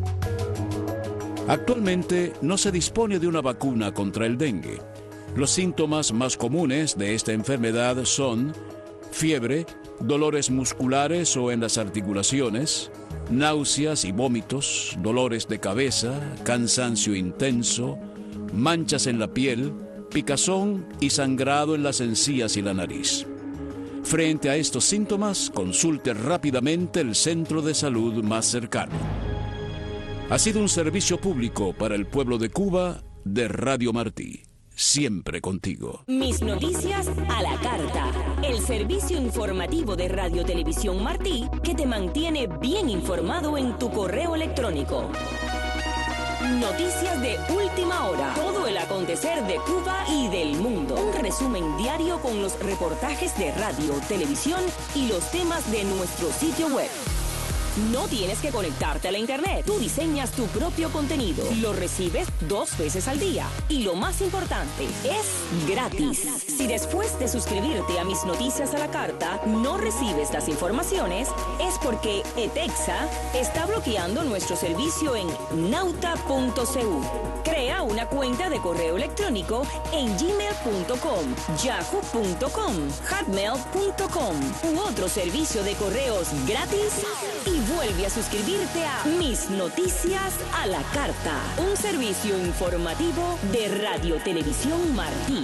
Actualmente no se dispone de una vacuna contra el dengue. Los síntomas más comunes de esta enfermedad son fiebre, dolores musculares o en las articulaciones, náuseas y vómitos, dolores de cabeza, cansancio intenso, manchas en la piel, picazón y sangrado en las encías y la nariz. Frente a estos síntomas, consulte rápidamente el centro de salud más cercano. Ha sido un servicio público para el pueblo de Cuba de Radio Martí. Siempre contigo. Mis noticias a la carta. El servicio informativo de Radio Televisión Martí que te mantiene bien informado en tu correo electrónico. Noticias de última hora. Todo el acontecer de Cuba y del mundo. Un resumen diario con los reportajes de radio, televisión y los temas de nuestro sitio web. No tienes que conectarte a la internet. Tú diseñas tu propio contenido. Lo recibes dos veces al día. Y lo más importante, es gratis. Si después de suscribirte a Mis Noticias a la Carta no recibes las informaciones, es porque ETEXA está bloqueando nuestro servicio en nauta punto c u. Crea una cuenta de correo electrónico en gmail punto com, yahoo punto com, hotmail punto com u otro servicio de correos gratis y vuelve a suscribirte a Mis Noticias a la Carta, un servicio informativo de Radio Televisión Martí.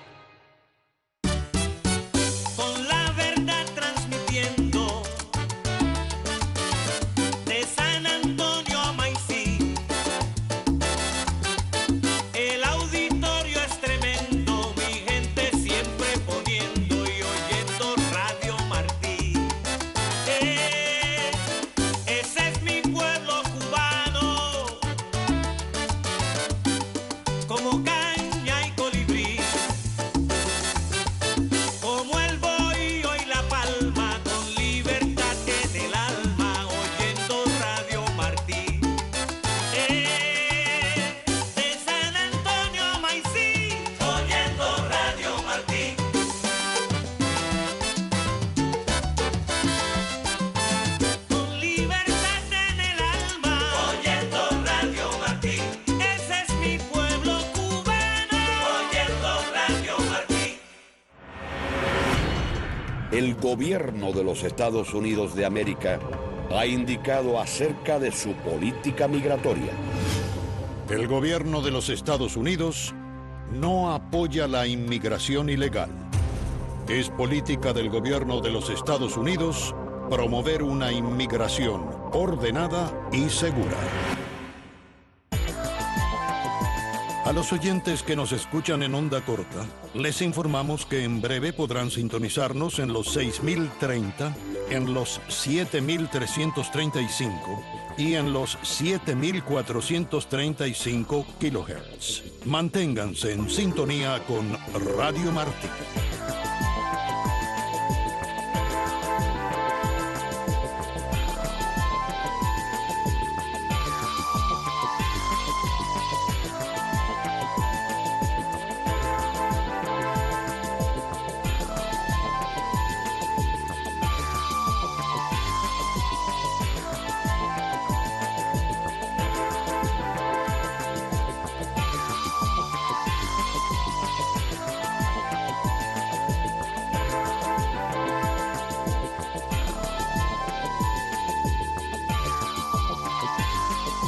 Con la verdad transmitiendo de San Antonio a Maicí. El auditorio es tremendo, mi gente siempre poniendo y oyendo Radio Martí. Eh, ese es mi pueblo cubano, como caña y colibrí, como el bohío y la palma, con libertad en el alma, oyendo Radio Martí. Eh, de San Antonio a Maicí, oyendo Radio Martí. Con libertad en el alma, oyendo Radio Martí. Ese es mi pueblo cubano, oyendo Radio Martí. El gobierno de los Estados Unidos de América ha indicado acerca de su política migratoria. El gobierno de los Estados Unidos no apoya la inmigración ilegal. Es política del gobierno de los Estados Unidos promover una inmigración ordenada y segura. A los oyentes que nos escuchan en onda corta, les informamos que en breve podrán sintonizarnos en los seis mil treinta, en los siete mil trescientos treinta y cinco y en los siete mil cuatrocientos treinta y cinco kilohertz. Manténganse en sintonía con Radio Martí.